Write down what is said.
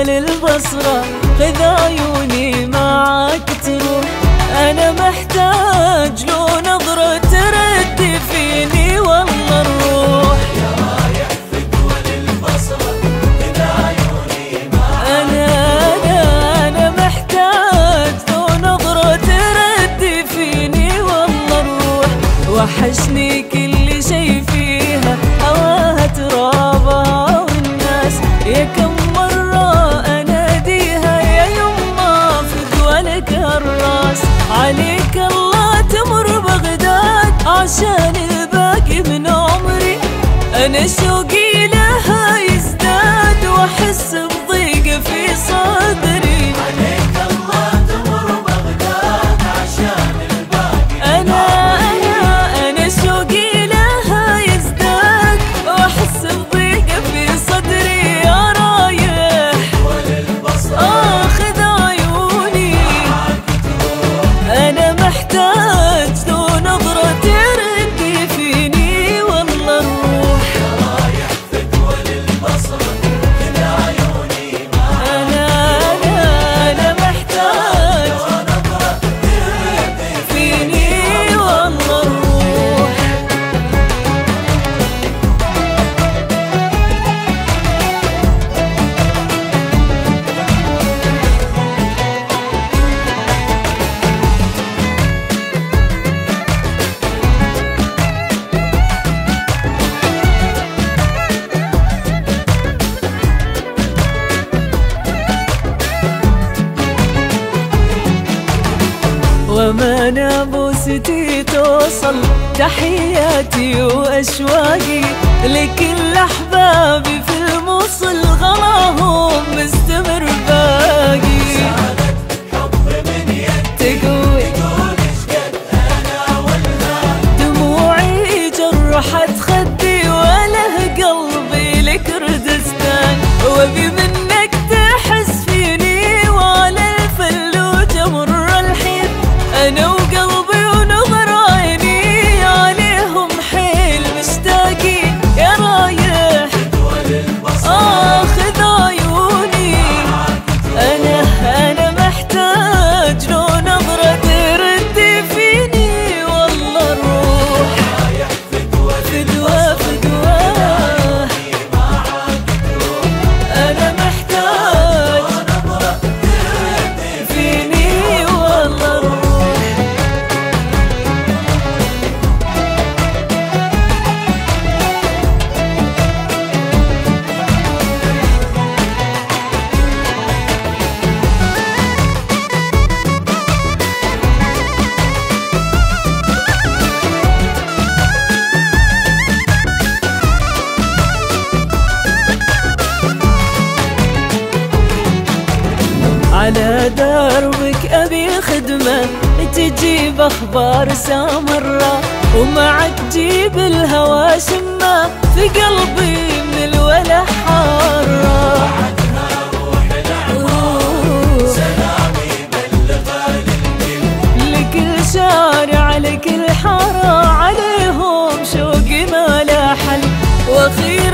دول البصرة، خذ عيوني معاك تروح. أنا محتاج لو نظرة ترد فيني والله الروح. يا رايح في دول البصرة خذ عيوني معاك. أنا محتاج لو نظرة ترد فيني والله الروح. وحشني كل شي فيها، هواها ترابها والناس، يا كم مرة أناديها يا يما في دولك الراس. عليك الله تمر بغداد عشان الباقي من عمري، أنا شوقي لها يزداد وأحس بضيق في صدري. عليك الله تمر بغداد عشان الباقي. أنا شوقي لها يزداد وأحس بضيق في صدري. يا رايح دول البصرة خذ عيوني، أنا محتاج لو نظرة ترد فيني والله الروح. يا رايح في دول البصرة خذ عيوني معاك. أنا محتاج ونظرة ترد فيني والله الروح. وما نابوستي توصل تحياتي وأشواقي لكل أحبابي في الموصل، غلاهم مستمر باقي. سعادة حب من يد تقوي تقول اشقد انا ولا. دموعي جرحت خدي وله قلبي لكردستان، وابي منك تحس فيني وعلى الفلوج مر الحين. أنا وقلبي ونظر عيني عليهم حيل مشتاقين. يا رايح دول البصرة خذ عيوني، أنا محتاج لو نظرة ترد فيني والله الروح. رايح في دول فدوى أنا محتاج ونظرة ترد فيني والله الروح. على دربك أبي خدمة تجيب أخبار سامرة، ومعك جيب الهوى شمة في قلبي من الولا حارة. بعدها روح الأعمار سلامي بلغ للكل. لكل شارع لكل حارة عليهم شوقي ما لا حل، وأخيرا